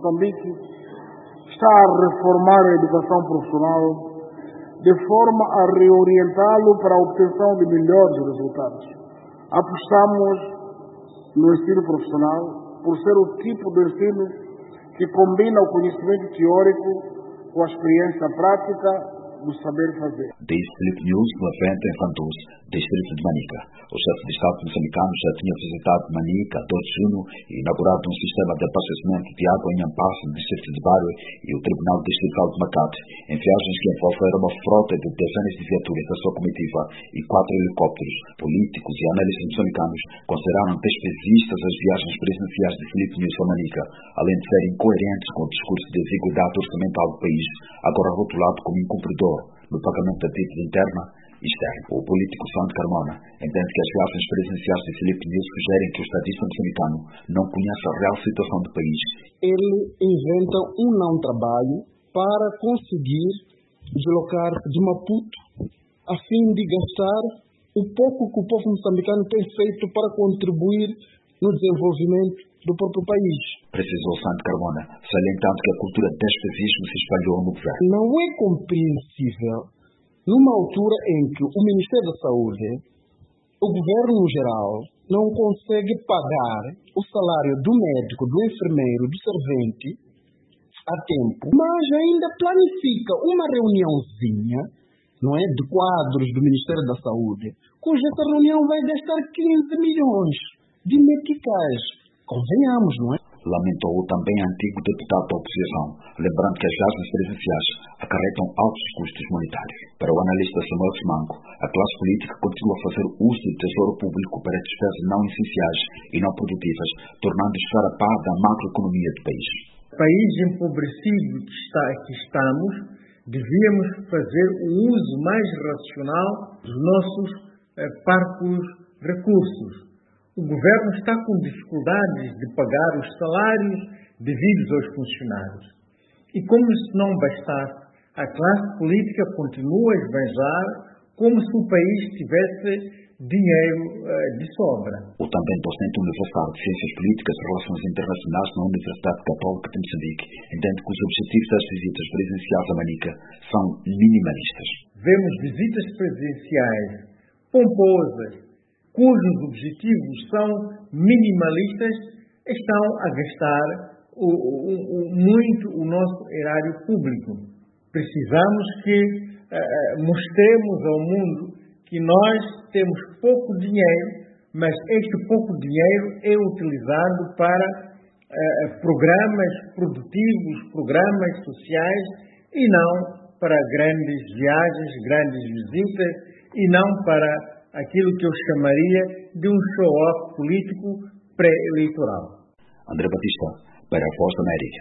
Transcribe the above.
Moçambique está a reformar a educação profissional de forma a reorientá-lo para a obtenção de melhores resultados. Apostamos no ensino profissional por ser o tipo de ensino que combina o conhecimento teórico com a experiência prática do saber fazer. Diz Filipe News no evento em Fantus, distrito de Manica. O chefe de Estado moçambicano já tinha visitado Manica, 2 de junho, e inaugurado um sistema de abastecimento de água em Ampasso, no distrito de Barue, e o Tribunal Distrital de Macate, em viagens que envolveram uma frota de dezenas de viaturas da sua comitiva e 4 helicópteros. Políticos e analistas moçambicanos consideraram despesistas as viagens presidenciais de Filipe News a Manica, além de serem coerentes com o discurso de desigualdade orçamental do país, agora rotulado como incumpridor no pagamento da dívida interna e externa. O político Santo Carmona entende que as viagens presidenciais de Filipe News sugerem que o estadista moçambicano não conhece a real situação do país. Ele inventa um não trabalho para conseguir deslocar-se de Maputo a fim de gastar o pouco que o povo moçambicano tem feito para contribuir no desenvolvimento do próprio país. Precisou Santo Carmona, salientando que a cultura de despesismo se espalhou no governo. Não é compreensível, numa altura em que o Ministério da Saúde, o governo no geral, não consegue pagar o salário do médico, do enfermeiro, do servente a tempo, mas ainda planifica uma reuniãozinha, não é, de quadros do Ministério da Saúde, cuja essa reunião vai gastar 15 milhões de meticais. Convenhamos, não é? Lamentou também antigo deputado da oposição, lembrando que as viagens presidenciais acarretam altos custos monetários. Para o analista Samuel Simango, a classe política continua a fazer uso do tesouro público para despesas não essenciais e não produtivas, tornando estar a par da macroeconomia do país. País empobrecido que estamos, devíamos fazer um uso mais racional dos nossos parcos recursos. O governo está com dificuldades de pagar os salários devidos aos funcionários. E como se não bastasse, a classe política continua a esbanjar como se o país tivesse dinheiro de sobra. O também docente universitário de Ciências Políticas e Relações Internacionais na Universidade Católica de Moçambique entende que os objetivos das visitas presidenciais a Manica são minimalistas. Vemos visitas presidenciais pomposas, cujos objetivos são minimalistas, estão a gastar muito o nosso erário público. Precisamos que mostremos ao mundo que nós temos pouco dinheiro, mas este pouco dinheiro é utilizado para programas produtivos, programas sociais, e não para grandes viagens, grandes visitas, e não para aquilo que eu chamaria de um show-off político pré-eleitoral. André Batista, para a Voz da América.